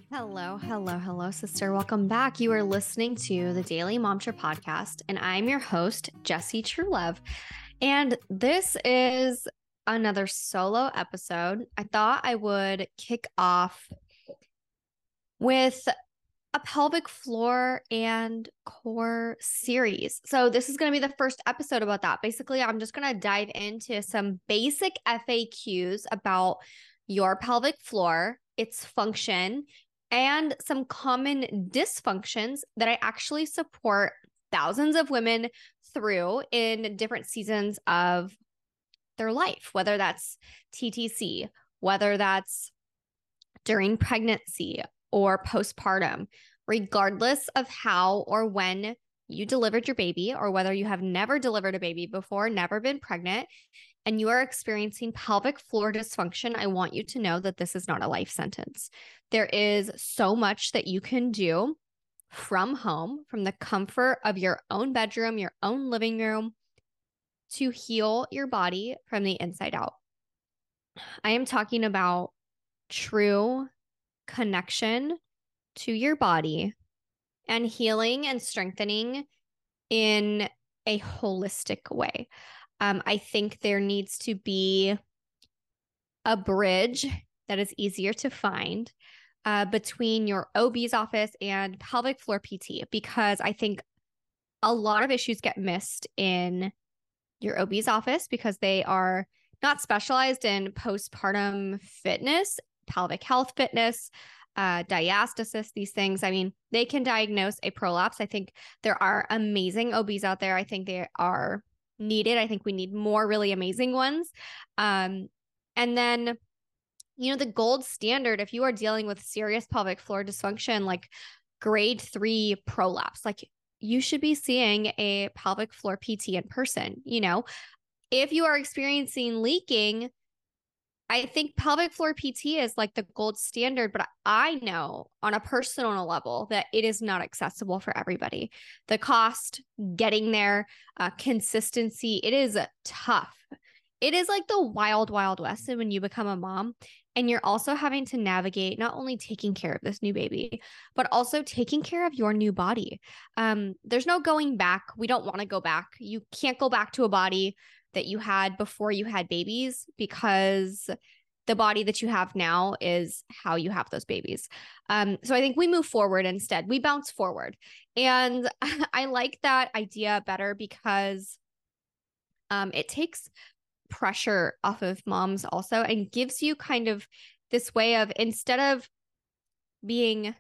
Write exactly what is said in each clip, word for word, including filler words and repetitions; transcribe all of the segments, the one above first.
Hello, hello, hello, sister. Welcome back. You are listening to the Daily Momtra podcast, and I'm your host, Jessie Truelove. And this is another solo episode. I thought I would kick off with a pelvic floor and core series. So this is going to be the first episode about that. Basically, I'm just going to dive into some basic F A Qs about your pelvic floor, its function, and some common dysfunctions that I actually support thousands of women through in different seasons of their life, whether that's T T C, whether that's during pregnancy or postpartum, regardless of how or when you delivered your baby, or whether you have never delivered a baby before, never been pregnant, and you are experiencing pelvic floor dysfunction, I want you to know that this is not a life sentence. There is so much that you can do from home, from the comfort of your own bedroom, your own living room, to heal your body from the inside out. I am talking about true connection to your body and healing and strengthening in a holistic way. Um, I think there needs to be a bridge that is easier to find uh, between your O B's office and pelvic floor P T, because I think a lot of issues get missed in your O B's office because they are not specialized in postpartum fitness, pelvic health fitness, uh, diastasis, these things. I mean, they can diagnose a prolapse. I think there are amazing O Bs out there. I think they are needed. I think we need more really amazing ones. Um, and then, you know, the gold standard, if you are dealing with serious pelvic floor dysfunction, like grade three prolapse, like you should be seeing a pelvic floor P T in person. You know, if you are experiencing leaking, I think pelvic floor P T is like the gold standard, but I know on a personal level that it is not accessible for everybody. The cost, getting there, uh, consistency, it is tough. It is like the wild, wild west when you become a mom, and you're also having to navigate not only taking care of this new baby, but also taking care of your new body. Um, there's no going back. We don't want to go back. You can't go back to a body that you had before you had babies, because the body that you have now is how you have those babies. Um, so I think we move forward instead. We bounce forward. And I like that idea better because um, it takes pressure off of moms also and gives you kind of this way of, instead of being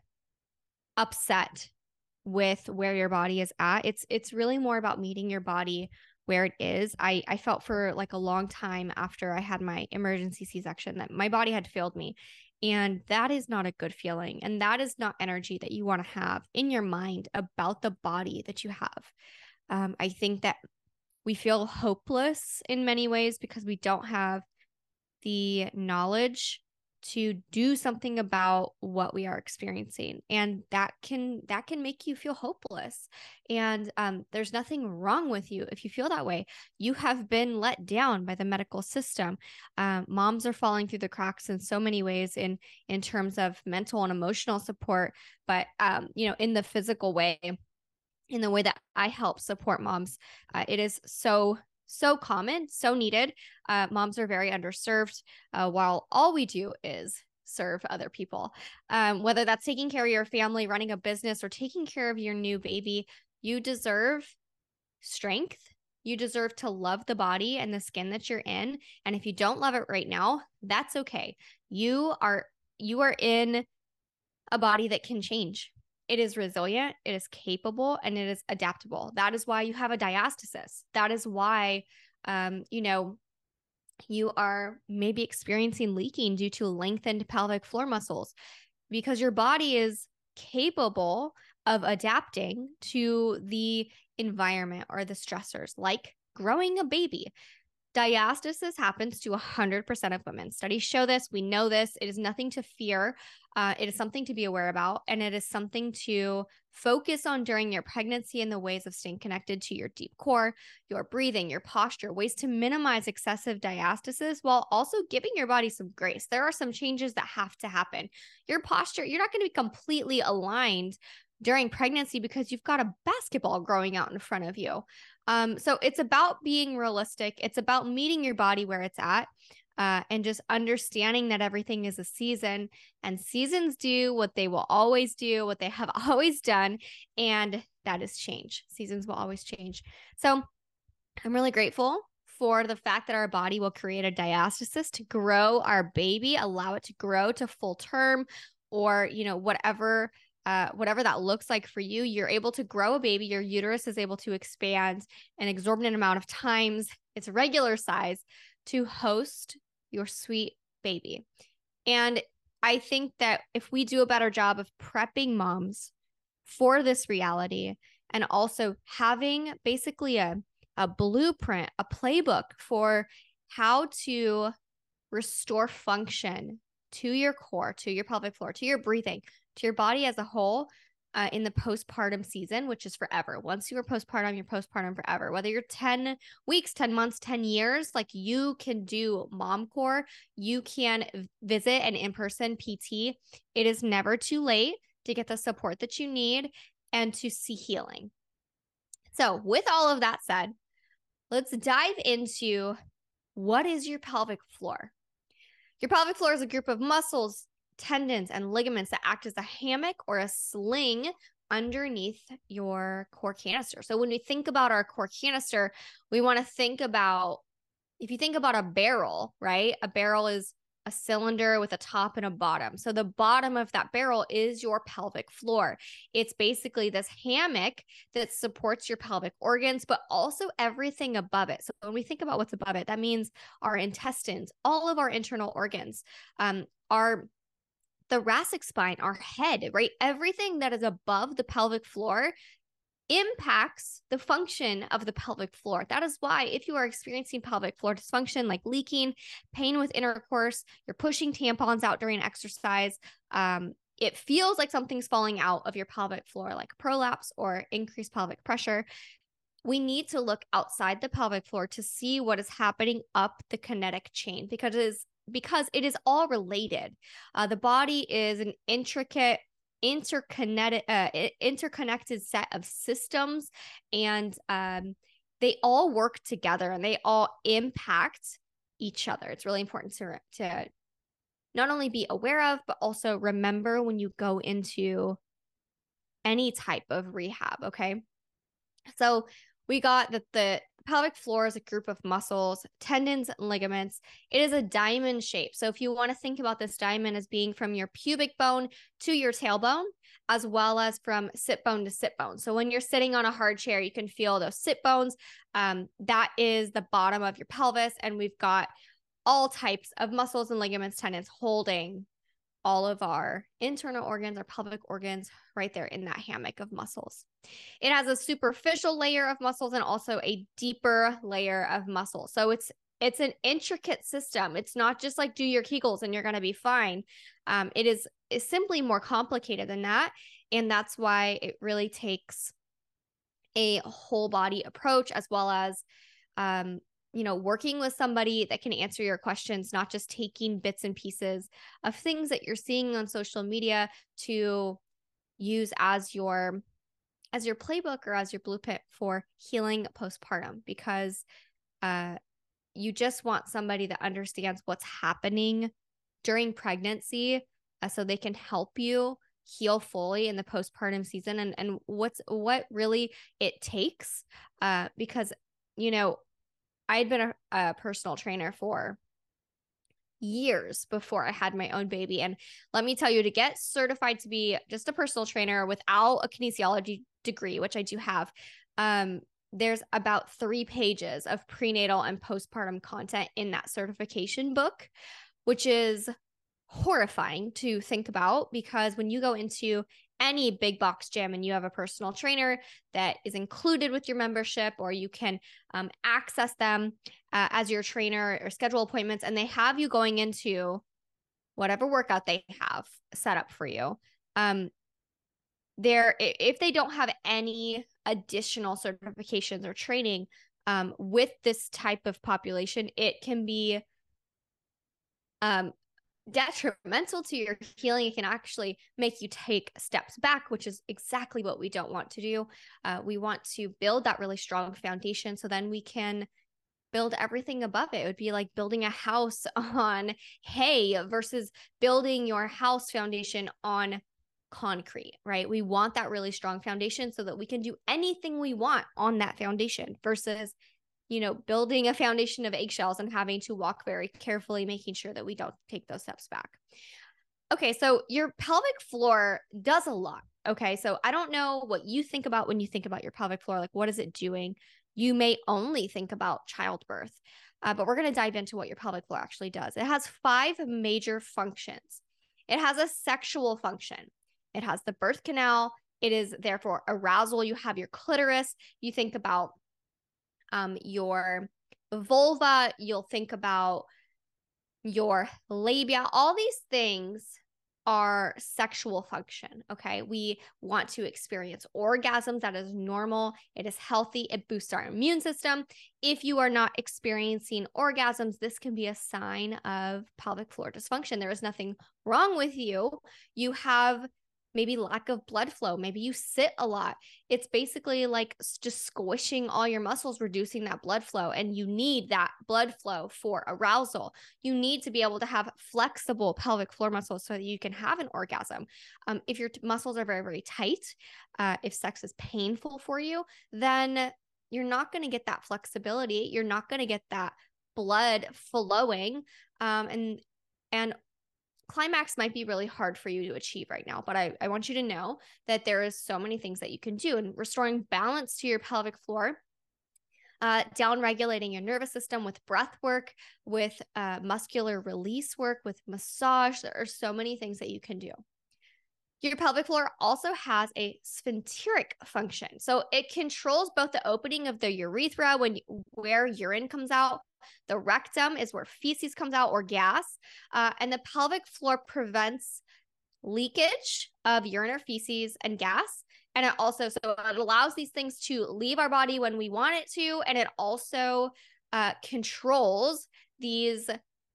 upset with where your body is at, it's it's really more about meeting your body where it is. I, I felt for like a long time after I had my emergency C-section that my body had failed me. And that is not a good feeling. And that is not energy that you want to have in your mind about the body that you have. Um, I think that we feel hopeless in many ways because we don't have the knowledge to do something about what we are experiencing, and that can that can make you feel hopeless. And um, there's nothing wrong with you if you feel that way. You have been let down by the medical system. Um, moms are falling through the cracks in so many ways, in in terms of mental and emotional support, but um, you know, in the physical way, in the way that I help support moms, uh, it is so so common, so needed. Uh, moms are very underserved, uh, while all we do is serve other people. Um, whether that's taking care of your family, running a business, or taking care of your new baby, you deserve strength. You deserve to love the body and the skin that you're in. And if you don't love it right now, that's okay. You are you are in a body that can change. It is resilient, it is capable, and it is adaptable. That is why you have a diastasis. That is why, um, you know, you are maybe experiencing leaking due to lengthened pelvic floor muscles, because your body is capable of adapting to the environment or the stressors, like growing a baby. Diastasis happens to one hundred percent of women. Studies show this. We know this. It is nothing to fear. Uh, it is something to be aware about, and it is something to focus on during your pregnancy in the ways of staying connected to your deep core, your breathing, your posture, ways to minimize excessive diastasis while also giving your body some grace. There are some changes that have to happen. Your posture, you're not going to be completely aligned during pregnancy because you've got a basketball growing out in front of you. Um, so it's about being realistic. It's about meeting your body where it's at. Uh, and just understanding that everything is a season, and seasons do what they will always do, what they have always done, and that is change. Seasons will always change. So I'm really grateful for the fact that our body will create a diastasis to grow our baby, allow it to grow to full term, or, you know, whatever Uh, whatever that looks like for you. You're able to grow a baby. Your uterus is able to expand an exorbitant amount of times its regular size to host your sweet baby. And I think that if we do a better job of prepping moms for this reality, and also having basically a, a blueprint, a playbook for how to restore function to your core, to your pelvic floor, to your breathing, to your body as a whole, uh, in the postpartum season, which is forever. Once you are postpartum, you're postpartum forever. Whether you're ten weeks, ten months, ten years, like, you can do Mom Core. You can visit an in-person P T. It is never too late to get the support that you need and to see healing. So with all of that said, let's dive into what is your pelvic floor. Your pelvic floor is a group of muscles, tendons, and ligaments that act as a hammock or a sling underneath your core canister. So when we think about our core canister, we want to think about, if you think about a barrel, right? A barrel is a cylinder with a top and a bottom. So the bottom of that barrel is your pelvic floor. It's basically this hammock that supports your pelvic organs, but also everything above it. So when we think about what's above it, that means our intestines, all of our internal organs, um, our thoracic spine, our head, right? Everything that is above the pelvic floor impacts the function of the pelvic floor. That is why if you are experiencing pelvic floor dysfunction, like leaking, pain with intercourse, you're pushing tampons out during exercise, um, it feels like something's falling out of your pelvic floor, like prolapse or increased pelvic pressure, we need to look outside the pelvic floor to see what is happening up the kinetic chain, because it is because it is all related. Uh, the body is an intricate, interconnected, uh, interconnected set of systems, and um, they all work together and they all impact each other. It's really important to, to not only be aware of, but also remember when you go into any type of rehab, okay? So we got that the pelvic floor is a group of muscles, tendons, and ligaments. It is a diamond shape. So if you want to think about this diamond as being from your pubic bone to your tailbone, as well as from sit bone to sit bone. So when you're sitting on a hard chair, you can feel those sit bones. Um, that is the bottom of your pelvis. And we've got all types of muscles and ligaments, tendons holding all of our internal organs, our pelvic organs, right there in that hammock of muscles. It has a superficial layer of muscles and also a deeper layer of muscles. So it's it's an intricate system. It's not just like do your Kegels and you're going to be fine. Um, it is is simply more complicated than that. And that's why it really takes a whole body approach, as well as um, you know, working with somebody that can answer your questions, not just taking bits and pieces of things that you're seeing on social media to use as your as your playbook or as your blueprint for healing postpartum, because uh, you just want somebody that understands what's happening during pregnancy, uh, so they can help you heal fully in the postpartum season, and and what's what really it takes, uh, because, you know, I had been a, a personal trainer for years before I had my own baby. And let me tell you, to get certified to be just a personal trainer without a kinesiology degree, which I do have, um, there's about three pages of prenatal and postpartum content in that certification book, which is horrifying to think about, because when you go into any big box gym and you have a personal trainer that is included with your membership, or you can um, access them uh, as your trainer or schedule appointments, and they have you going into whatever workout they have set up for you. Um, there, if they don't have any additional certifications or training um, with this type of population, it can be um, detrimental to your healing. It can actually make you take steps back, which is exactly what we don't want to do. Uh, we want to build that really strong foundation so then we can build everything above it. It would be like building a house on hay versus building your house foundation on concrete, right? We want that really strong foundation so that we can do anything we want on that foundation versus you know, building a foundation of eggshells and having to walk very carefully, making sure that we don't take those steps back. Okay, so your pelvic floor does a lot. Okay, so I don't know what you think about when you think about your pelvic floor. Like, what is it doing? You may only think about childbirth, uh, but we're going to dive into what your pelvic floor actually does. It has five major functions. It has a sexual function. It has the birth canal. It is therefore arousal. You have your clitoris. You think about Um, your vulva, you'll think about your labia. All these things are sexual function, okay? We want to experience orgasms. That is normal. It is healthy. It boosts our immune system. If you are not experiencing orgasms, this can be a sign of pelvic floor dysfunction. There is nothing wrong with you. You have maybe lack of blood flow. Maybe you sit a lot. It's basically like just squishing all your muscles, reducing that blood flow. And you need that blood flow for arousal. You need to be able to have flexible pelvic floor muscles so that you can have an orgasm. Um, if your t- muscles are very, very tight, uh, if sex is painful for you, then you're not going to get that flexibility. You're not going to get that blood flowing. Um, and, and climax might be really hard for you to achieve right now, but I, I want you to know that there is so many things that you can do. And restoring balance to your pelvic floor, uh, down regulating your nervous system with breath work, with uh, muscular release work, with massage. There are so many things that you can do. Your pelvic floor also has a sphincteric function. So it controls both the opening of the urethra when where urine comes out. The rectum is where feces comes out or gas. Uh, and the pelvic floor prevents leakage of urine or feces and gas. And it also, so it allows these things to leave our body when we want it to. And it also uh, controls these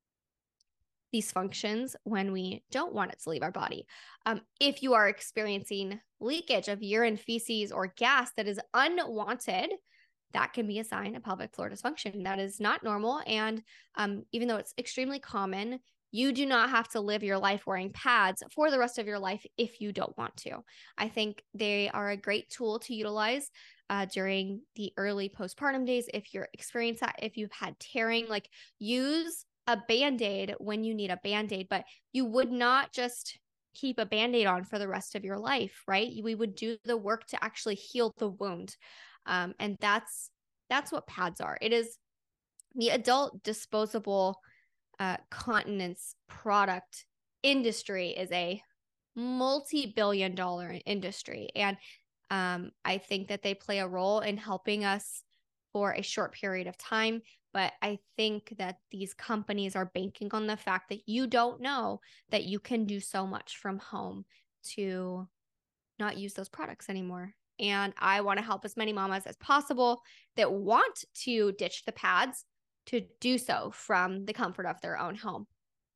these functions when we don't want it to leave our body. Um, if you are experiencing leakage of urine, feces, or gas that is unwanted, that can be a sign of pelvic floor dysfunction. That is not normal. And um, even though it's extremely common, you do not have to live your life wearing pads for the rest of your life if you don't want to. I think they are a great tool to utilize uh, during the early postpartum days. If you're experiencing that, if you've had tearing, like use a Band-Aid when you need a Band-Aid, but you would not just keep a Band-Aid on for the rest of your life, right? We would do the work to actually heal the wound. Um, and that's, that's what pads are. It is the adult disposable uh, continence product industry is a multi-billion dollar industry. And um, I think that they play a role in helping us for a short period of time. But I think that these companies are banking on the fact that you don't know that you can do so much from home to not use those products anymore. And I want to help as many mamas as possible that want to ditch the pads to do so from the comfort of their own home.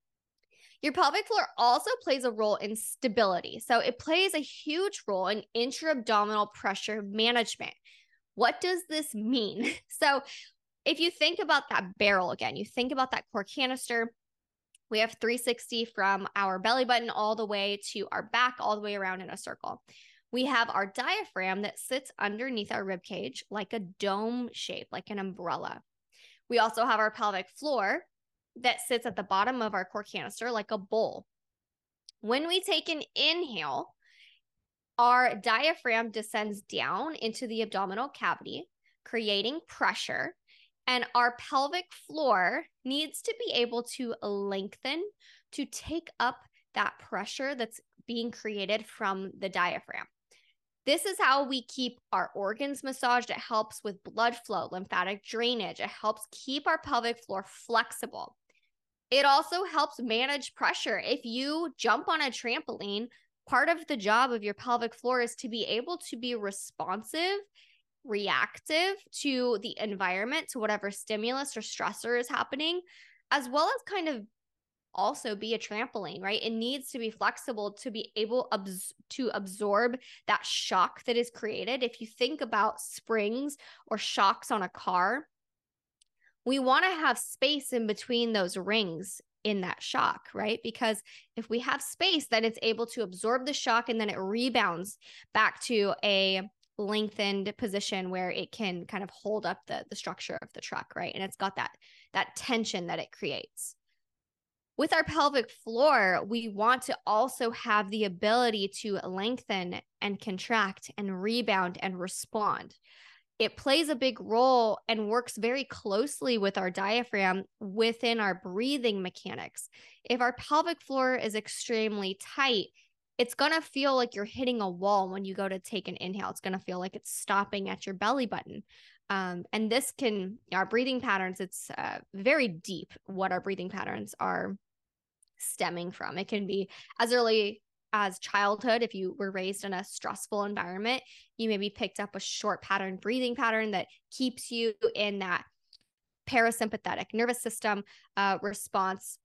Your pelvic floor also plays a role in stability. So it plays a huge role in intra-abdominal pressure management. What does this mean? So if you think about that barrel again, you think about that core canister, we have three sixty from our belly button all the way to our back, all the way around in a circle. We have our diaphragm that sits underneath our rib cage like a dome shape, like an umbrella. We also have our pelvic floor that sits at the bottom of our core canister like a bowl. When we take an inhale, our diaphragm descends down into the abdominal cavity, creating pressure, and our pelvic floor needs to be able to lengthen to take up that pressure that's being created from the diaphragm. This is how we keep our organs massaged. It helps with blood flow, lymphatic drainage. It helps keep our pelvic floor flexible. It also helps manage pressure. If you jump on a trampoline, part of the job of your pelvic floor is to be able to be responsive, reactive to the environment, to whatever stimulus or stressor is happening, as well as kind of also be a trampoline, right? It needs to be flexible to be able abs- to absorb that shock that is created. If you think about springs or shocks on a car, we want to have space in between those rings in that shock, right? Because if we have space, then it's able to absorb the shock and then it rebounds back to a lengthened position where it can kind of hold up the, the structure of the truck, right? And it's got that, that tension that it creates. With our pelvic floor, we want to also have the ability to lengthen and contract and rebound and respond. It plays a big role and works very closely with our diaphragm within our breathing mechanics. If our pelvic floor is extremely tight, it's going to feel like you're hitting a wall when you go to take an inhale. It's going to feel like it's stopping at your belly button. Um, and this can, our breathing patterns, it's uh, very deep what our breathing patterns are stemming from. It can be as early as childhood. If you were raised in a stressful environment, you maybe picked up a short pattern breathing pattern that keeps you in that parasympathetic nervous system uh, response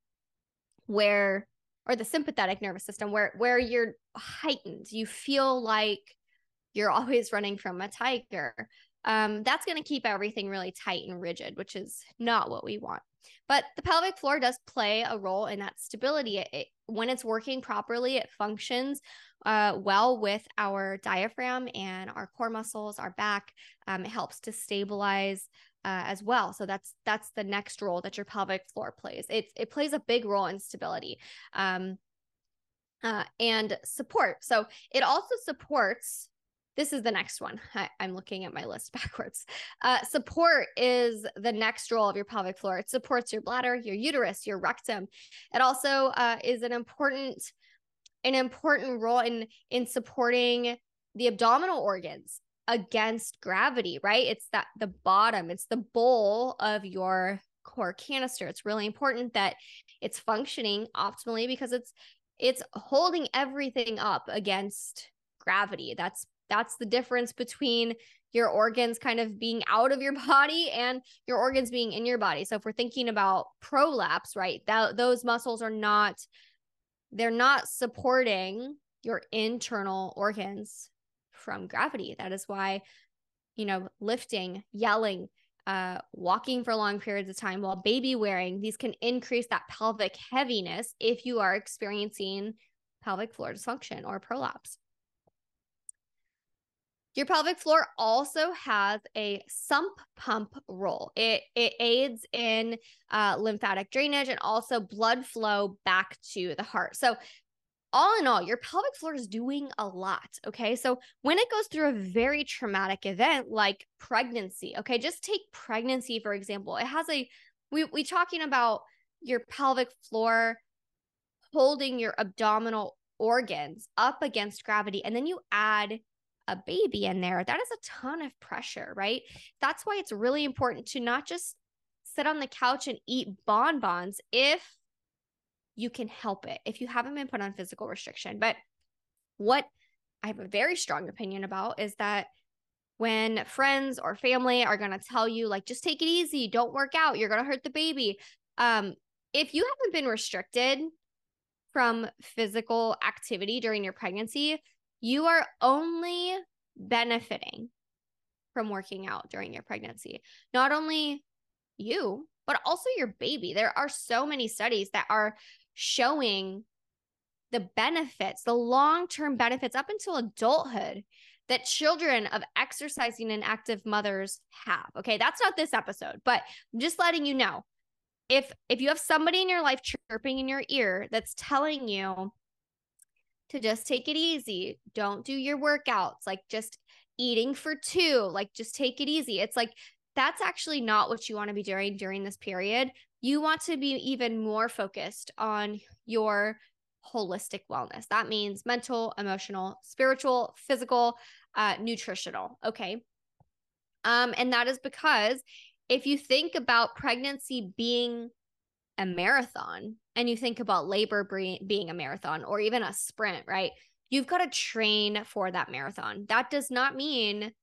where, or the sympathetic nervous system where, where you're heightened. You feel like you're always running from a tiger. Um, that's going to keep everything really tight and rigid, which is not what we want. But the pelvic floor does play a role in that stability. It, it, when it's working properly, it functions uh, well with our diaphragm and our core muscles, our back. Um, it helps to stabilize uh, as well. So that's that's the next role that your pelvic floor plays. It, it plays a big role in stability um, uh, and support. So it also supports. This is the next one. I, I'm looking at my list backwards. Uh, support is the next role of your pelvic floor. It supports your bladder, your uterus, your rectum. It also uh, is an important, an important role in, in supporting the abdominal organs against gravity, right? It's that the bottom, it's the bowl of your core canister. It's really important that it's functioning optimally because it's, it's holding everything up against gravity. That's That's the difference between your organs kind of being out of your body and your organs being in your body. So if we're thinking about prolapse, right, that those muscles are not, they're not supporting your internal organs from gravity. That is why, you know, lifting, yelling, uh, walking for long periods of time while baby wearing, these can increase that pelvic heaviness if you are experiencing pelvic floor dysfunction or prolapse. Your pelvic floor also has a sump pump role. It, it aids in uh, lymphatic drainage and also blood flow back to the heart. So all in all, your pelvic floor is doing a lot, okay? So when it goes through a very traumatic event like pregnancy, okay, just take pregnancy, for example. It has a, we we talking about your pelvic floor holding your abdominal organs up against gravity, and then you add a baby in there. That is a ton of pressure, right? That's why it's really important to not just sit on the couch and eat bonbons if you can help it, if you haven't been put on physical restriction. But what I have a very strong opinion about is that when friends or family are going to tell you, like, just take it easy, don't work out, you're going to hurt the baby. Um, if you haven't been restricted from physical activity during your pregnancy, you are only benefiting from working out during your pregnancy. Not only you, but also your baby. There are so many studies that are showing the benefits, the long-term benefits up until adulthood that children of exercising and active mothers have. Okay, that's not this episode, but I'm just letting you know. If if you have somebody in your life chirping in your ear that's telling you to just take it easy, don't do your workouts, like just eating for two, like just take it easy. It's like, that's actually not what you want to be doing during this period. You want to be even more focused on your holistic wellness. That means mental, emotional, spiritual, physical, uh, nutritional. Okay. Um, and that is because if you think about pregnancy being a marathon and you think about labor being a marathon or even a sprint, right? You've got to train for that marathon. That does not mean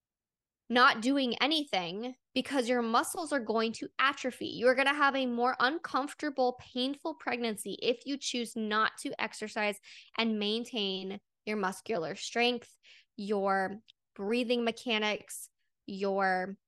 not doing anything, because your muscles are going to atrophy. You're going to have a more uncomfortable, painful pregnancy if you choose not to exercise and maintain your muscular strength, your breathing mechanics, your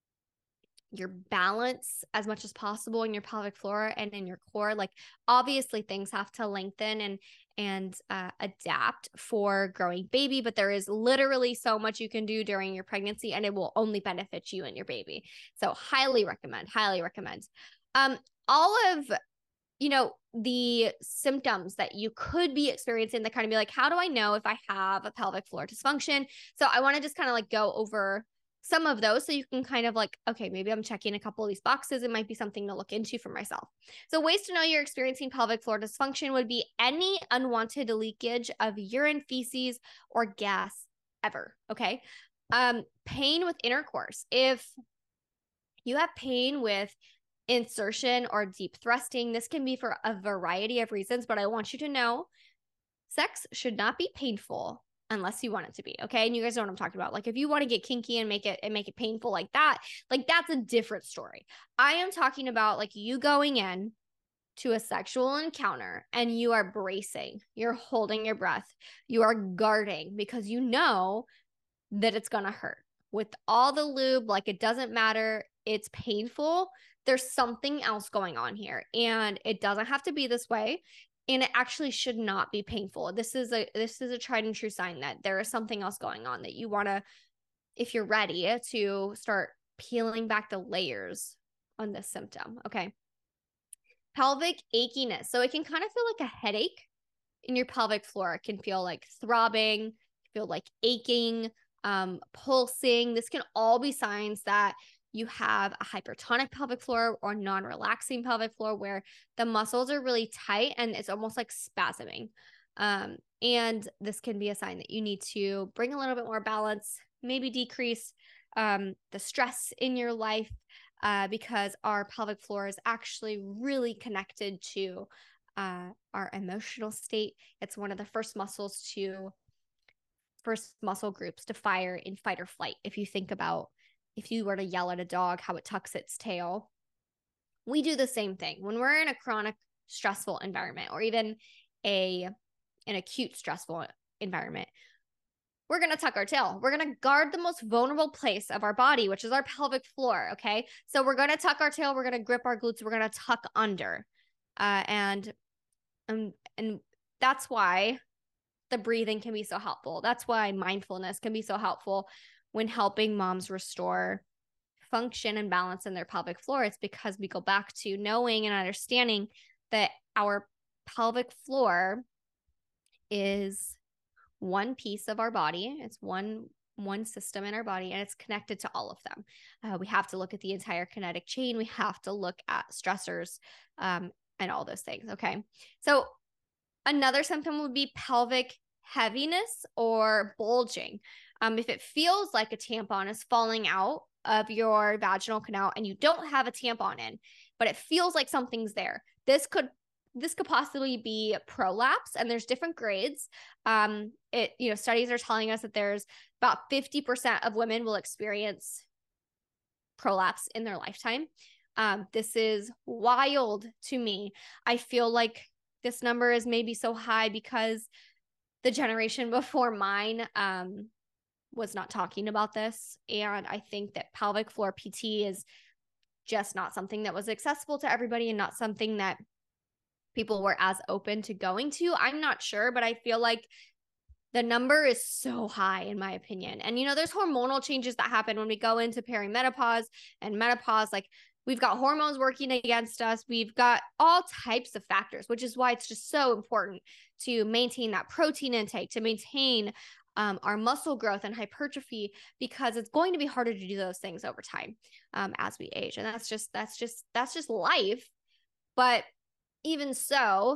your balance as much as possible in your pelvic floor and in your core. Like, obviously things have to lengthen and and uh, adapt for growing baby, but there is literally so much you can do during your pregnancy, and it will only benefit you and your baby. So highly recommend, highly recommend. Um, all of, you know, the symptoms that you could be experiencing that kind of be like, how do I know if I have a pelvic floor dysfunction? So I want to just kind of like go over some of those so you can kind of like, okay, maybe I'm checking a couple of these boxes. It might be something to look into for myself. So ways to know you're experiencing pelvic floor dysfunction would be any unwanted leakage of urine, feces, or gas ever. Okay. Um, pain with intercourse. If you have pain with insertion or deep thrusting, this can be for a variety of reasons, but I want you to know sex should not be painful unless you want it to be. Okay. And you guys know what I'm talking about. Like, if you want to get kinky and make it and make it painful like that, like that's a different story. I am talking about like you going in to a sexual encounter and you are bracing, you're holding your breath, you are guarding because you know that it's going to hurt. With all the lube, like it doesn't matter. It's painful. There's something else going on here, and it doesn't have to be this way. And it actually should not be painful. This is a this is a tried and true sign that there is something else going on, that you want to, if you're ready, to start peeling back the layers on this symptom. Okay. Pelvic achiness. So it can kind of feel like a headache in your pelvic floor. It can feel like throbbing, feel like aching, um, pulsing. This can all be signs that you have a hypertonic pelvic floor or non-relaxing pelvic floor, where the muscles are really tight and it's almost like spasming. Um, and this can be a sign that you need to bring a little bit more balance, maybe decrease um, the stress in your life, uh, because our pelvic floor is actually really connected to uh, our emotional state. It's one of the first muscles to, first muscle groups to fire in fight or flight. If you think about, if you were to yell at a dog, how it tucks its tail, we do the same thing when we're in a chronic stressful environment, or even a an acute stressful environment. We're going to tuck our tail. We're going to guard the most vulnerable place of our body, which is our pelvic floor. Okay. So we're going to tuck our tail. We're going to grip our glutes. We're going to tuck under. Uh, and, and, and that's why the breathing can be so helpful. That's why mindfulness can be so helpful when helping moms restore function and balance in their pelvic floor. It's because we go back to knowing and understanding that our pelvic floor is one piece of our body. It's one one system in our body, and it's connected to all of them. Uh, we have to look at the entire kinetic chain. We have to look at stressors um, and all those things. Okay. So another symptom would be pelvic heaviness or bulging. Um, if it feels like a tampon is falling out of your vaginal canal and you don't have a tampon in, but it feels like something's there, this could this could possibly be prolapse, and there's different grades. Um, it, you know, studies are telling us that there's about fifty percent of women will experience prolapse in their lifetime. Um, this is wild to me. I feel like this number is maybe so high because the generation before mine um, was not talking about this. And I think that pelvic floor P T is just not something that was accessible to everybody, and not something that people were as open to going to. I'm not sure, but I feel like the number is so high in my opinion. And, you know, there's hormonal changes that happen when we go into perimenopause and menopause. Like, we've got hormones working against us. We've got all types of factors, which is why it's just so important to maintain that protein intake, to maintain um, our muscle growth and hypertrophy, because it's going to be harder to do those things over time um, as we age. And that's just, that's just, that's just life. But even so,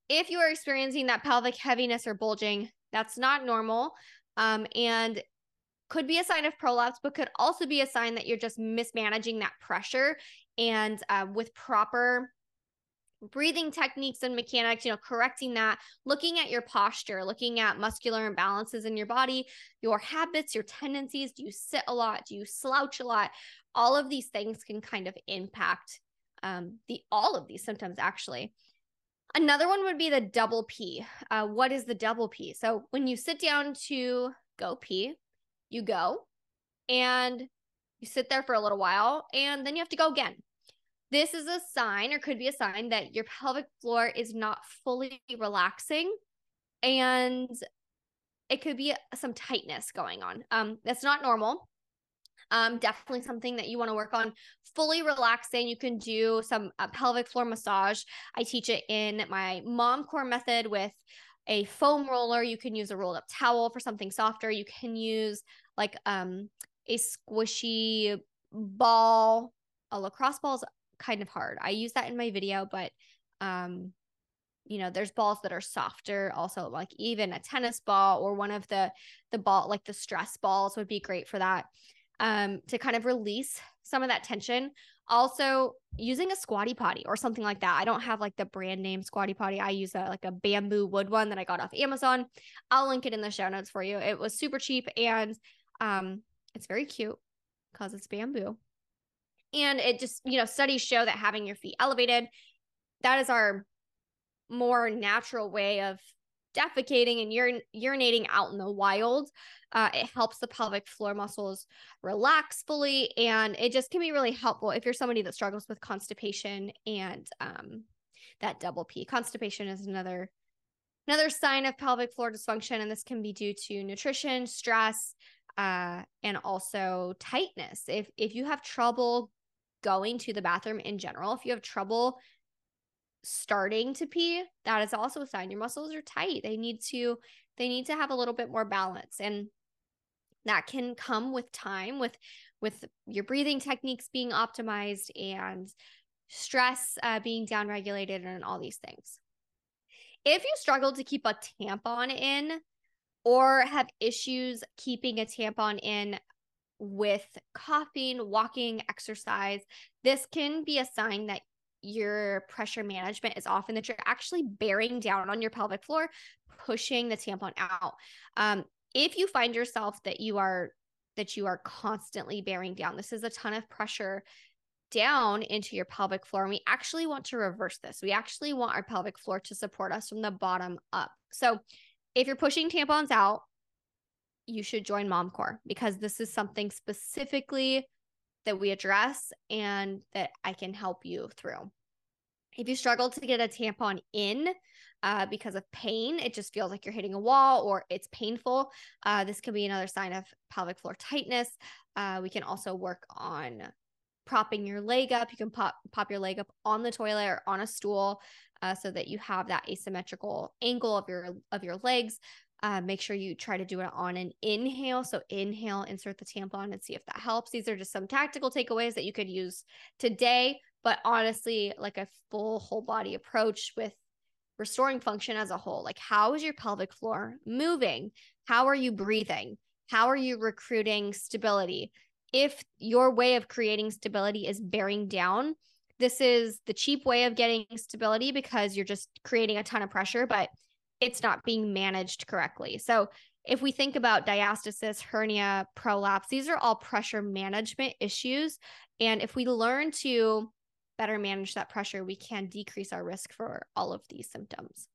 if you are experiencing that pelvic heaviness or bulging, that's not normal, um, and could be a sign of prolapse, but could also be a sign that you're just mismanaging that pressure. And uh, with proper breathing techniques and mechanics, you know, correcting that, looking at your posture, looking at muscular imbalances in your body, your habits, your tendencies. Do you sit a lot? Do you slouch a lot? All of these things can kind of impact um, the all of these symptoms, actually. Another one would be the double P. Uh, what is the double P? So when you sit down to go pee, you go and you sit there for a little while, and then you have to go again. This is a sign, or could be a sign, that your pelvic floor is not fully relaxing, and it could be some tightness going on. Um, that's not normal. Um, definitely something that you want to work on. Fully relaxing. You can do some uh, pelvic floor massage. I teach it in my mom core method with a foam roller. You can use a rolled up towel for something softer. You can use like um, a squishy ball. A lacrosse ball is kind of hard. I use that in my video, but um, you know, there's balls that are softer also, like even a tennis ball or one of the the ball, like the stress balls would be great for that, um, to kind of release some of that tension. Also using a squatty potty or something like that. I don't have like the brand name squatty potty. I use a like a bamboo wood one that I got off Amazon. I'll link it in the show notes for you. It was super cheap, and um, it's very cute because it's bamboo. And it just, you know, studies show that having your feet elevated, that is our more natural way of defecating and urin- urinating out in the wild. Uh, it helps the pelvic floor muscles relax fully, and it just can be really helpful if you're somebody that struggles with constipation and um, that double P. Constipation is another another sign of pelvic floor dysfunction, and this can be due to nutrition, stress, uh, and also tightness. If if you have trouble going to the bathroom in general, if you have trouble starting to pee, that is also a sign your muscles are tight. They need to they need to have a little bit more balance, and that can come with time, with with your breathing techniques being optimized and stress uh, being downregulated and all these things. If you struggle to keep a tampon in or have issues keeping a tampon in with coughing, walking, exercise, this can be a sign that your pressure management is off and that you're actually bearing down on your pelvic floor, pushing the tampon out. Um, if you find yourself that you are that you are constantly bearing down, this is a ton of pressure down into your pelvic floor. And we actually want to reverse this. We actually want our pelvic floor to support us from the bottom up. So if you're pushing tampons out, you should join MomCore, because this is something specifically that we address and that I can help you through. If you struggle to get a tampon in uh, because of pain, it just feels like you're hitting a wall or it's painful, uh, this could be another sign of pelvic floor tightness. Uh, we can also work on propping your leg up. You can pop pop your leg up on the toilet or on a stool uh, so that you have that asymmetrical angle of your of your legs. Uh, make sure you try to do it on an inhale. So inhale, insert the tampon, and see if that helps. These are just some tactical takeaways that you could use today, but honestly, like a full whole body approach with restoring function as a whole. Like, how is your pelvic floor moving? How are you breathing? How are you recruiting stability? If your way of creating stability is bearing down, this is the cheap way of getting stability because you're just creating a ton of pressure, but it's not being managed correctly. So if we think about diastasis, hernia, prolapse, these are all pressure management issues. And if we learn to better manage that pressure, we can decrease our risk for all of these symptoms.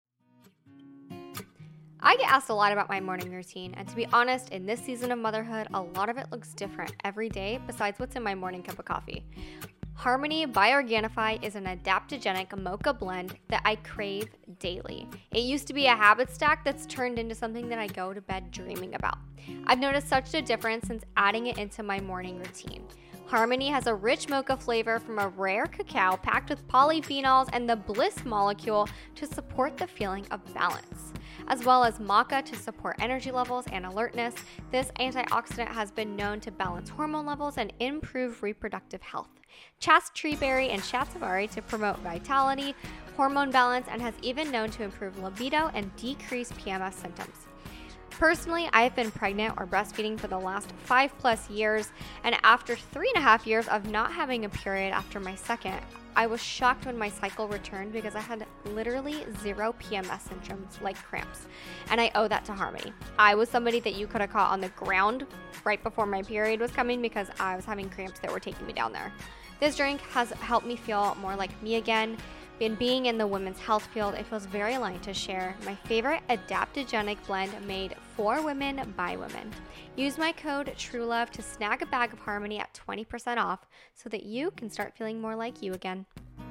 I get asked a lot about my morning routine, and to be honest, in this season of motherhood, a lot of it looks different every day besides what's in my morning cup of coffee. Harmony by Organifi is an adaptogenic mocha blend that I crave daily. It used to be a habit stack that's turned into something that I go to bed dreaming about. I've noticed such a difference since adding it into my morning routine. Harmony has a rich mocha flavor from a rare cacao packed with polyphenols and the bliss molecule to support the feeling of balance. as well as maca to support energy levels and alertness. This antioxidant has been known to balance hormone levels and improve reproductive health. Chaste tree berry and shatavari to promote vitality, hormone balance, and has even known to improve libido and decrease P M S symptoms. Personally, I have been pregnant or breastfeeding for the last five plus years, and after three and a half years of not having a period after my second, I was shocked when my cycle returned because I had literally zero P M S symptoms like cramps, and I owe that to Harmony. I was somebody that you could have caught on the ground right before my period was coming because I was having cramps that were taking me down there. This drink has helped me feel more like me again. In being in the women's health field, it feels very aligned to share my favorite adaptogenic blend made for women by women. Use my code TRUELOVE to snag a bag of Harmony at twenty percent off so that you can start feeling more like you again.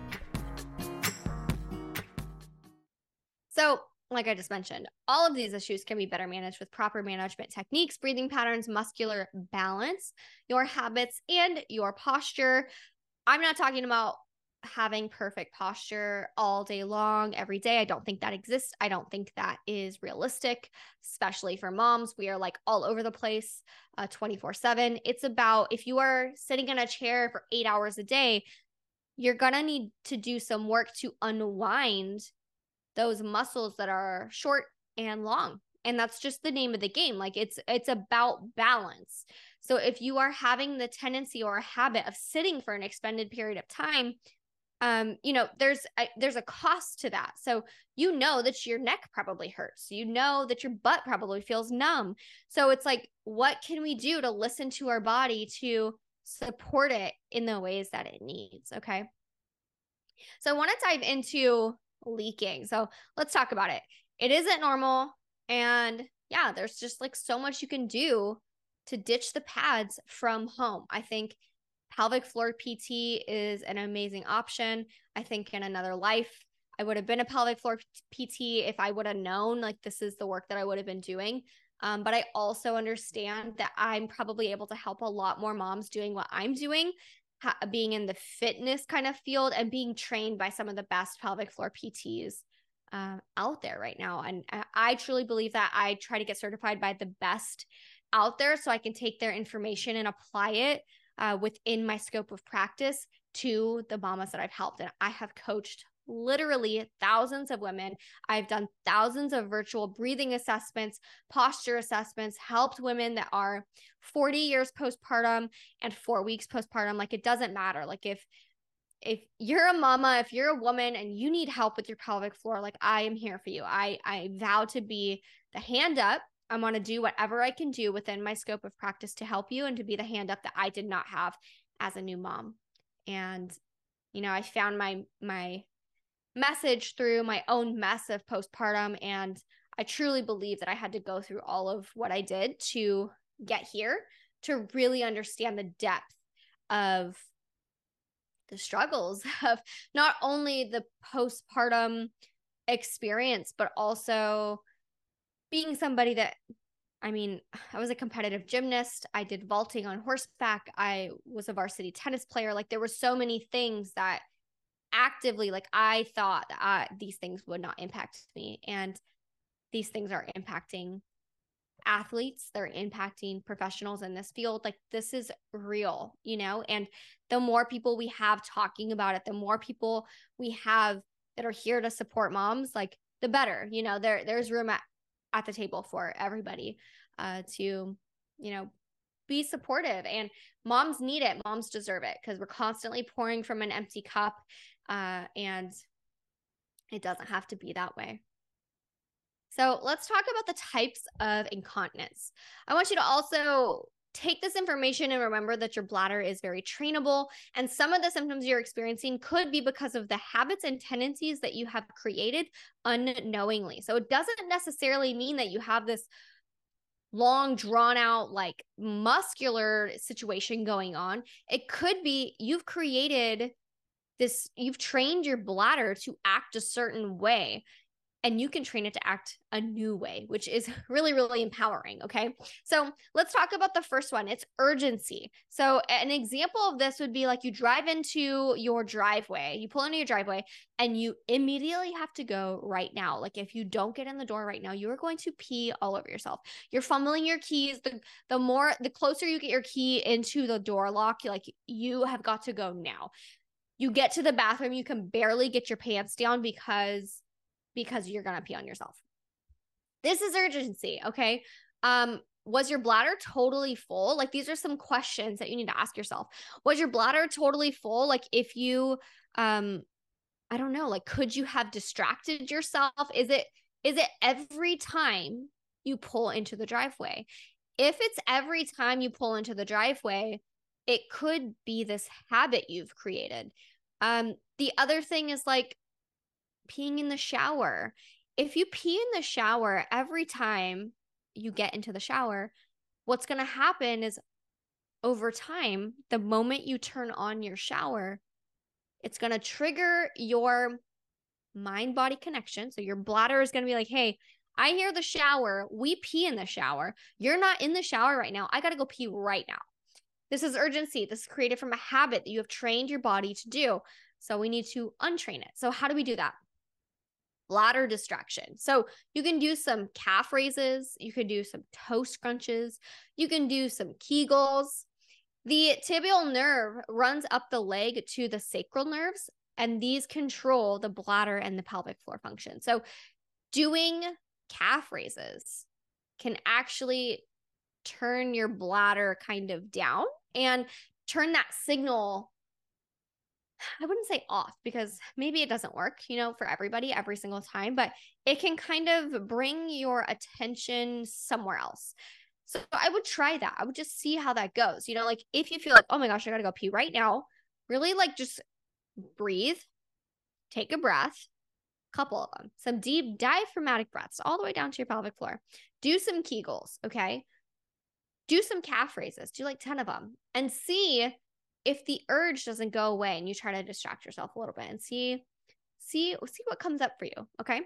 So, like I just mentioned, all of these issues can be better managed with proper management techniques, breathing patterns, muscular balance, your habits, and your posture. I'm not talking about having perfect posture all day long, every day. I don't think that exists. I don't think that is realistic, especially for moms. We are like all over the place uh, twenty-four seven. It's about if you are sitting in a chair for eight hours a day, you're going to need to do some work to unwind those muscles that are short and long. And that's just the name of the game. Like it's it's about balance. So if you are having the tendency or a habit of sitting for an extended period of time, um, you know, there's a, there's a cost to that. So you know that your neck probably hurts. You know that your butt probably feels numb. So it's like, what can we do to listen to our body to support it in the ways that it needs? Okay. So I want to dive into leaking. So let's talk about it. It isn't normal. And yeah, there's just like so much you can do to ditch the pads from home. I think pelvic floor P T is an amazing option. I think in another life, I would have been a pelvic floor P T if I would have known like this is the work that I would have been doing. Um, but I also understand that I'm probably able to help a lot more moms doing what I'm doing, ha- being in the fitness kind of field and being trained by some of the best pelvic floor P Ts uh, out there right now. And I, I truly believe that. I try to get certified by the best out there so I can take their information and apply it Uh, within my scope of practice to the mamas that I've helped. And I have coached literally thousands of women. I've done thousands of virtual breathing assessments, posture assessments, helped women that are forty years postpartum and four weeks postpartum. Like it doesn't matter. Like if if you're a mama, if you're a woman and you need help with your pelvic floor, like I am here for you. I I vow to be the hand up. I want to do whatever I can do within my scope of practice to help you and to be the hand up that I did not have as a new mom. And, you know, I found my, my message through my own mess of postpartum. And I truly believe that I had to go through all of what I did to get here, to really understand the depth of the struggles of not only the postpartum experience, but also being somebody that, I mean, I was a competitive gymnast. I did vaulting on horseback. I was a varsity tennis player. Like there were so many things that actively, like I thought that I, these things would not impact me. And these things are impacting athletes. They're impacting professionals in this field. Like this is real, you know, and the more people we have talking about it, the more people we have that are here to support moms, like the better, you know, there, there's room at, at the table for everybody uh, to, you know, be supportive, and moms need it. Moms deserve it because we're constantly pouring from an empty cup uh, and it doesn't have to be that way. So let's talk about the types of incontinence. I want you to also take this information and remember that your bladder is very trainable, and some of the symptoms you're experiencing could be because of the habits and tendencies that you have created unknowingly. So it doesn't necessarily mean that you have this long drawn out like muscular situation going on. It could be you've created this, you've trained your bladder to act a certain way. and you can train it to act a new way, which is really, really empowering. Okay. So let's talk about the first one. It's urgency. So an example of this would be like you drive into your driveway, you pull into your driveway and you immediately have to go right now. Like if you don't get in the door right now, you are going to pee all over yourself. You're fumbling your keys. The, the more, the closer you get your key into the door lock, like you have got to go now. You get to the bathroom, you can barely get your pants down because because you're going to pee on yourself. This is urgency, okay? Um, was your bladder totally full? Like these are some questions that you need to ask yourself. Was your bladder totally full? Like if you, um, I don't know, like could you have distracted yourself? Is it, is it every time you pull into the driveway? If it's every time you pull into the driveway, it could be this habit you've created. Um, the other thing is like, peeing in the shower. If you pee in the shower every time you get into the shower, what's going to happen is over time, the moment you turn on your shower, it's going to trigger your mind-body connection. So your bladder is going to be like, hey, I hear the shower. We pee in the shower. You're not in the shower right now. I got to go pee right now. This is urgency. This is created from a habit that you have trained your body to do. So we need to untrain it. So how do we do that? Bladder distraction. So you can do some calf raises. You can do some toe scrunches. You can do some Kegels. The tibial nerve runs up the leg to the sacral nerves, and these control the bladder and the pelvic floor function. So doing calf raises can actually turn your bladder kind of down and turn that signal, I wouldn't say off because maybe it doesn't work, you know, for everybody every single time, but it can kind of bring your attention somewhere else. So I would try that. I would just see how that goes. You know, like if you feel like, oh my gosh, I got to go pee right now, really like just breathe, take a breath, couple of them, some deep diaphragmatic breaths all the way down to your pelvic floor. Do some Kegels, okay? Do some calf raises, do like ten of them, and see if the urge doesn't go away and you try to distract yourself a little bit and see, see, see what comes up for you, okay?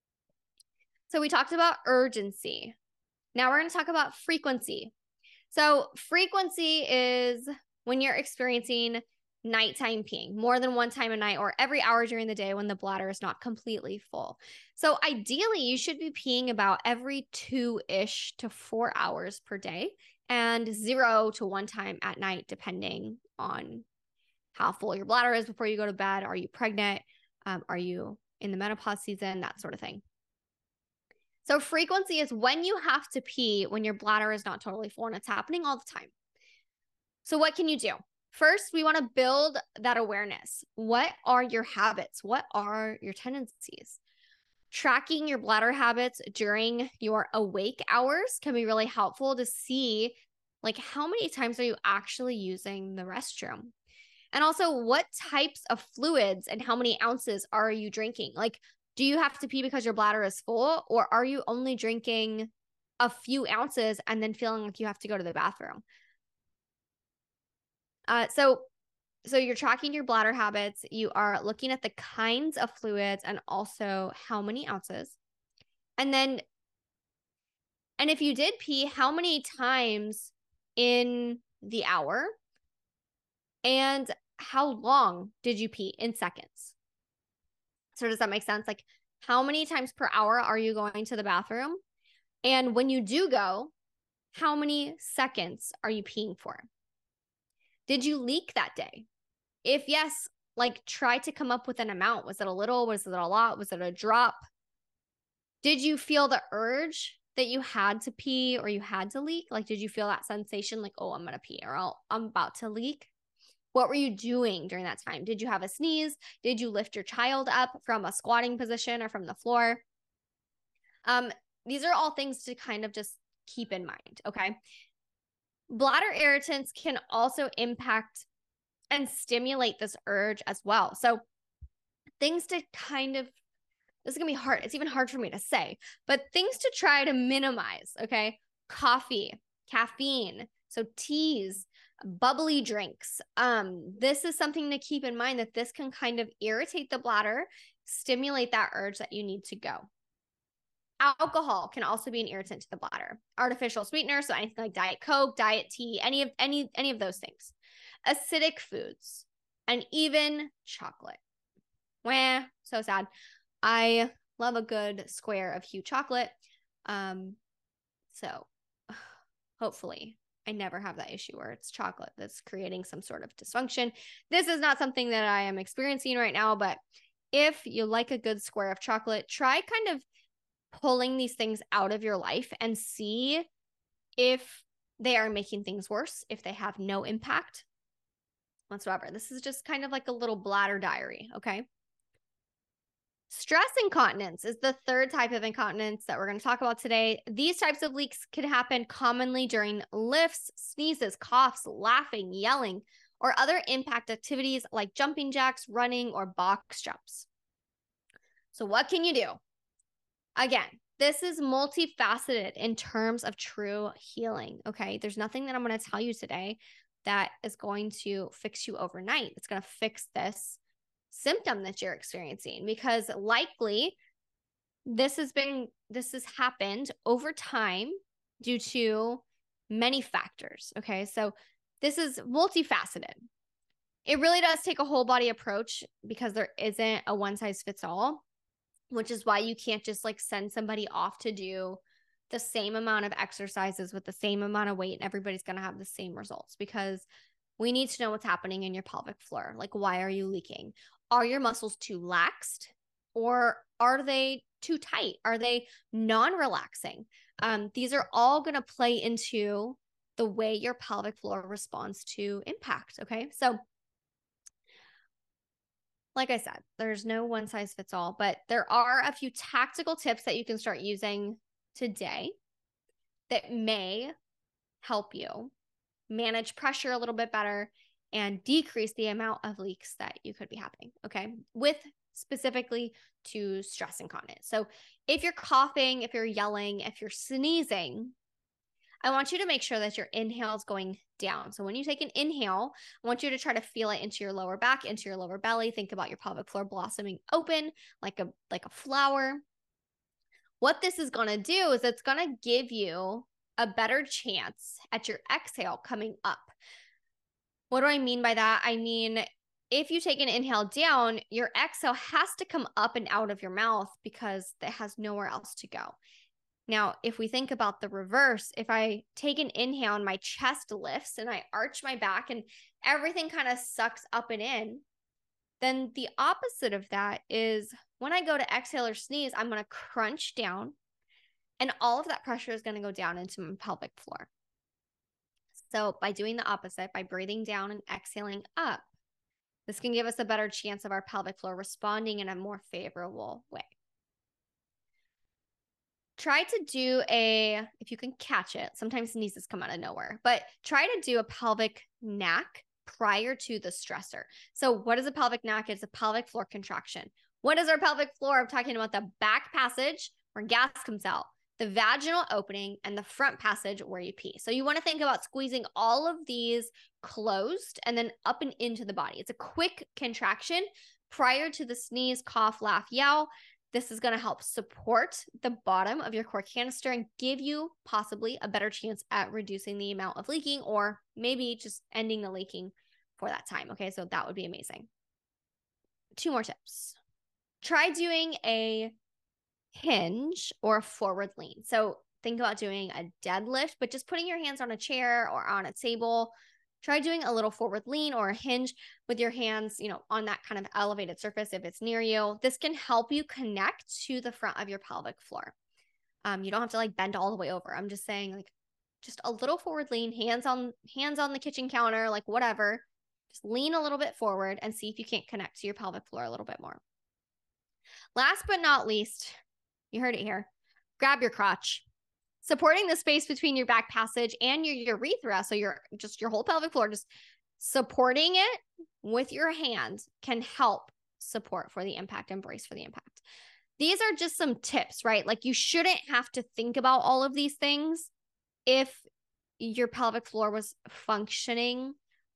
So we talked about urgency. Now we're going to talk about frequency. So frequency is when you're experiencing nighttime peeing more than one time a night or every hour during the day when the bladder is not completely full. So ideally, you should be peeing about every two-ish to four hours per day and zero to one time at night, depending on how full your bladder is before you go to bed. Are you pregnant? Um, are you in the menopause season? That sort of thing. So frequency is when you have to pee when your bladder is not totally full, and it's happening all the time. So what can you do? First, we want to build that awareness. What are your habits? What are your tendencies? Tracking your bladder habits during your awake hours can be really helpful to see, like, how many times are you actually using the restroom? And also, what types of fluids and how many ounces are you drinking? Like, do you have to pee because your bladder is full, or are you only drinking a few ounces and then feeling like you have to go to the bathroom? Uh, so, so you're tracking your bladder habits. You are looking at the kinds of fluids and also how many ounces. And then, and if you did pee, how many times in the hour? And how long did you pee in seconds? So does that make sense? Like, how many times per hour are you going to the bathroom? And when you do go, how many seconds are you peeing for? Did you leak that day? If yes, like try to come up with an amount. Was it a little? Was it a lot? Was it a drop? Did you feel the urge that you had to pee or you had to leak? Like, did you feel that sensation like, oh, I'm going to pee or oh, I'm about to leak? What were you doing during that time? Did you have a sneeze? Did you lift your child up from a squatting position or from the floor? Um, these are all things to kind of just keep in mind, okay? Bladder irritants can also impact and stimulate this urge as well. So things to kind of, this is gonna be hard. It's even hard for me to say, but things to try to minimize, okay? Coffee, caffeine, so teas, bubbly drinks. Um, this is something to keep in mind that this can kind of irritate the bladder, stimulate that urge that you need to go. Alcohol can also be an irritant to the bladder. Artificial sweeteners, so anything like Diet Coke, Diet Tea, any of any any of those things. Acidic foods, and even chocolate. Wah, so sad. I love a good square of Hu chocolate. Um, so hopefully I never have that issue where it's chocolate that's creating some sort of dysfunction. This is not something that I am experiencing right now, but if you like a good square of chocolate, try kind of pulling these things out of your life and see if they are making things worse, if they have no impact whatsoever. This is just kind of like a little bladder diary, okay? Stress incontinence is the third type of incontinence that we're going to talk about today. These types of leaks can happen commonly during lifts, sneezes, coughs, laughing, yelling, or other impact activities like jumping jacks, running, or box jumps. So what can you do? Again, this is multifaceted in terms of true healing, okay? There's nothing that I'm going to tell you today that is going to fix you overnight. It's going to fix this symptom that you're experiencing, because likely this has been, this has happened over time due to many factors, okay? So this is multifaceted. It really does take a whole body approach because there isn't a one size fits all, which is why you can't just like send somebody off to do the same amount of exercises with the same amount of weight and everybody's going to have the same results, because we need to know what's happening in your pelvic floor. Like, why are you leaking? Are your muscles too laxed, or are they too tight? Are they non-relaxing? Um, these are all going to play into the way your pelvic floor responds to impact, okay? So like I said, there's no one size fits all, but there are a few tactical tips that you can start using today that may help you manage pressure a little bit better and decrease the amount of leaks that you could be having, okay? With specifically to stress incontinence. So if you're coughing, if you're yelling, if you're sneezing, I want you to make sure that your inhale is going down. So when you take an inhale, I want you to try to feel it into your lower back, into your lower belly. Think about your pelvic floor blossoming open like a, like a flower. What this is going to do is it's going to give you a better chance at your exhale coming up. What do I mean by that? I mean, if you take an inhale down, your exhale has to come up and out of your mouth because it has nowhere else to go. Now, if we think about the reverse, if I take an inhale and my chest lifts and I arch my back and everything kind of sucks up and in, then the opposite of that is when I go to exhale or sneeze, I'm going to crunch down and all of that pressure is going to go down into my pelvic floor. So by doing the opposite, by breathing down and exhaling up, this can give us a better chance of our pelvic floor responding in a more favorable way. Try to do a, if you can catch it, sometimes sneezes come out of nowhere, but try to do a pelvic knack prior to the stressor. So what is a pelvic knack? It's a pelvic floor contraction. What is our pelvic floor? I'm talking about the back passage where gas comes out, the vaginal opening, and the front passage where you pee. So you want to think about squeezing all of these closed and then up and into the body. It's a quick contraction prior to the sneeze, cough, laugh, yell. This is going to help support the bottom of your core canister and give you possibly a better chance at reducing the amount of leaking, or maybe just ending the leaking for that time. Okay, so that would be amazing. Two more tips. Try doing a hinge or a forward lean. So think about doing a deadlift, but just putting your hands on a chair or on a table. Try doing a little forward lean or a hinge with your hands, you know, on that kind of elevated surface if it's near you. This can help you connect to the front of your pelvic floor. Um, you don't have to like bend all the way over. I'm just saying like just a little forward lean, hands on hands on the kitchen counter, like whatever. Just lean a little bit forward and see if you can't connect to your pelvic floor a little bit more. Last but not least, you heard it here, grab your crotch. Supporting the space between your back passage and your urethra, so your just your whole pelvic floor, just supporting it with your hand can help support for the impact and brace for the impact. These are just some tips, right? Like you shouldn't have to think about all of these things if your pelvic floor was functioning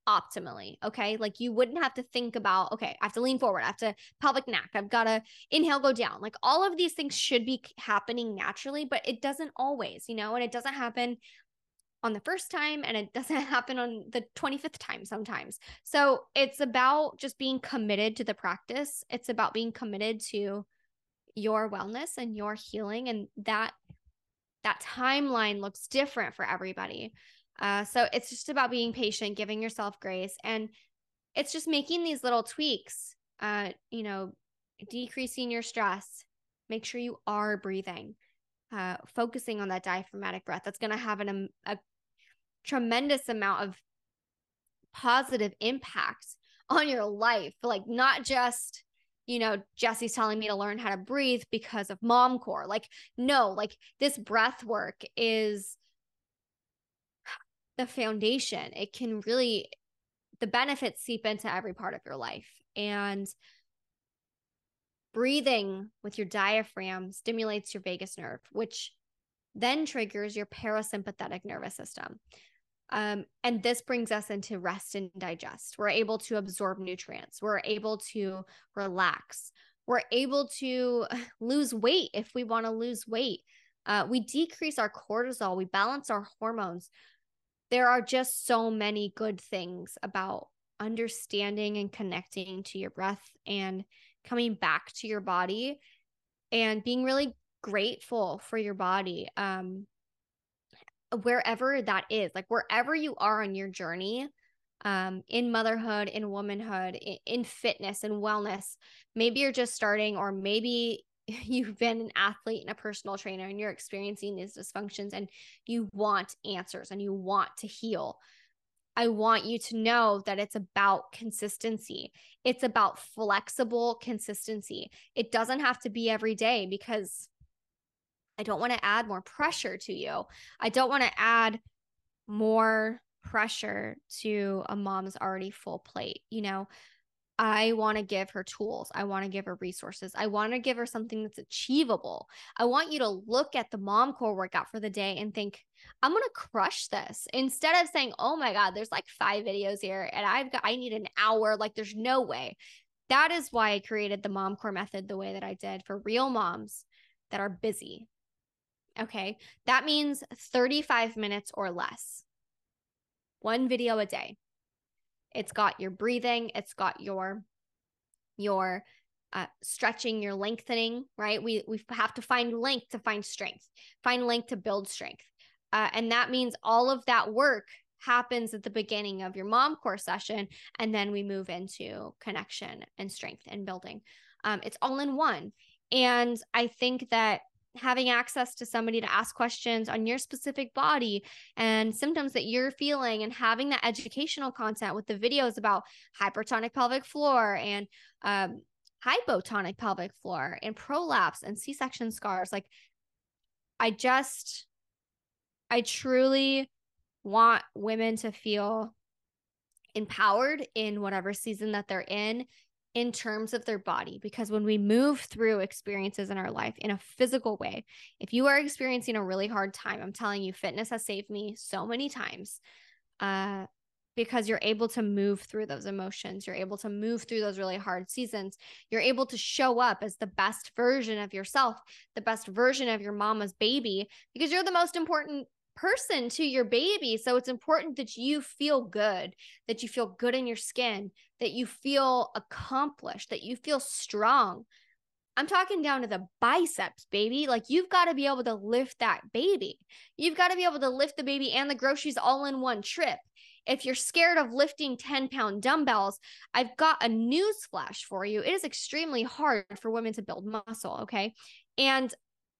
optimally. Okay. Like you wouldn't have to think about, okay, I have to lean forward. I have to pelvic knack. I've got to inhale, go down. Like all of these things should be happening naturally, but it doesn't always, you know, and it doesn't happen on the first time and it doesn't happen on the twenty-fifth time sometimes. So it's about just being committed to the practice. It's about being committed to your wellness and your healing. And that, that timeline looks different for everybody. Uh, so it's just about being patient, giving yourself grace. And it's just making these little tweaks, uh, you know, decreasing your stress, make sure you are breathing, uh, focusing on that diaphragmatic breath. That's going to have an, a tremendous amount of positive impact on your life. Like not just, you know, Jesse's telling me to learn how to breathe because of Mom Core. Like, no, like this breath work is the foundation. It can really, the benefits seep into every part of your life. And breathing with your diaphragm stimulates your vagus nerve, which then triggers your parasympathetic nervous system. Um, and this brings us into rest and digest. We're able to absorb nutrients. We're able to relax. We're able to lose weight if we want to lose weight. Uh, we decrease our cortisol. We balance our hormones. There are just so many good things about understanding and connecting to your breath and coming back to your body and being really grateful for your body. Um, wherever that is, like wherever you are on your journey, um, in motherhood, in womanhood, in, in fitness and wellness, maybe you're just starting, or maybe you've been an athlete and a personal trainer and you're experiencing these dysfunctions and you want answers and you want to heal. I want you to know that it's about consistency. It's about flexible consistency. It doesn't have to be every day, because I don't want to add more pressure to you. I don't want to add more pressure to a mom's already full plate. You know, I want to give her tools. I want to give her resources. I want to give her something that's achievable. I want you to look at the Mom Core workout for the day and think, I'm going to crush this, instead of saying, oh my God, there's like five videos here and I've got, I need an hour. Like there's no way. That is why I created the Mom Core method the way that I did, for real moms that are busy. Okay. That means thirty-five minutes or less. One video a day. It's got your breathing. It's got your, your uh, stretching, your lengthening, right? We, we have to find length to find strength, find length to build strength. Uh, and that means all of that work happens at the beginning of your Mom Core session. And then we move into connection and strength and building. Um, it's all in one. And I think that having access to somebody to ask questions on your specific body and symptoms that you're feeling, and having that educational content with the videos about hypertonic pelvic floor and um, hypotonic pelvic floor and prolapse and C-section scars. Like I just, I truly want women to feel empowered in whatever season that they're in, in terms of their body. Because when we move through experiences in our life in a physical way, if you are experiencing a really hard time, I'm telling you, fitness has saved me so many times, uh, because you're able to move through those emotions. You're able to move through those really hard seasons. You're able to show up as the best version of yourself, the best version of your mama's baby, because you're the most important person to your baby. So it's important that you feel good, that you feel good in your skin, that you feel accomplished, that you feel strong. I'm talking down to the biceps, baby. Like you've got to be able to lift that baby. You've got to be able to lift the baby and the groceries all in one trip. If you're scared of lifting ten pound dumbbells, I've got a news flash for you. It is extremely hard for women to build muscle. Okay. And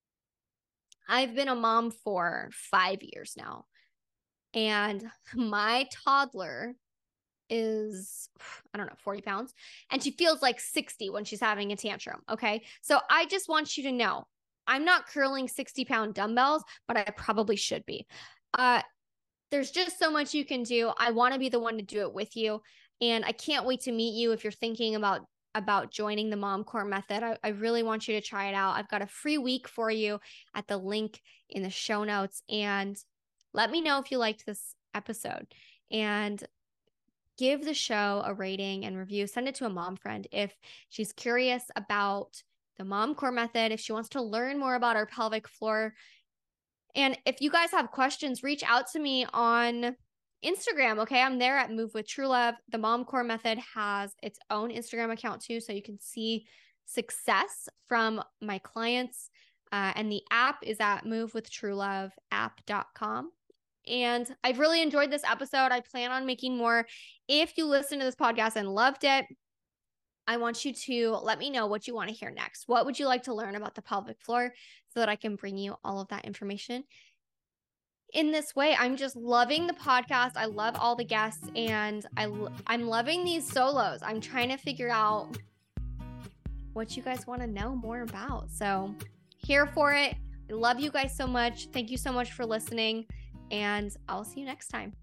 I've been a mom for five years now, and my toddler is, I don't know, forty pounds, and she feels like sixty when she's having a tantrum. Okay. So I just want you to know, I'm not curling sixty pound dumbbells, but I probably should be. Uh, there's just so much you can do. I want to be the one to do it with you. And I can't wait to meet you if you're thinking about about joining the Mom Core method. I, I really want you to try it out. I've got a free week for you at the link in the show notes. And let me know if you liked this episode. And give the show a rating and review. Send it to a mom friend if she's curious about the mom core method, if she wants to learn more about our pelvic floor. And if you guys have questions, reach out to me on Instagram. Okay. I'm there at Move with True Love. The Mom Core Method has its own Instagram account too. So you can see success from my clients. Uh, and the app is at move with true love app dot com. And I've really enjoyed this episode. I plan on making more. If you listen to this podcast and loved it, I want you to let me know what you want to hear next. What would you like to learn about the pelvic floor so that I can bring you all of that information? In this way, I'm just loving the podcast. I love all the guests, and I, I'm loving these solos. I'm trying to figure out what you guys want to know more about. So here for it. I love you guys so much. Thank you so much for listening, and I'll see you next time.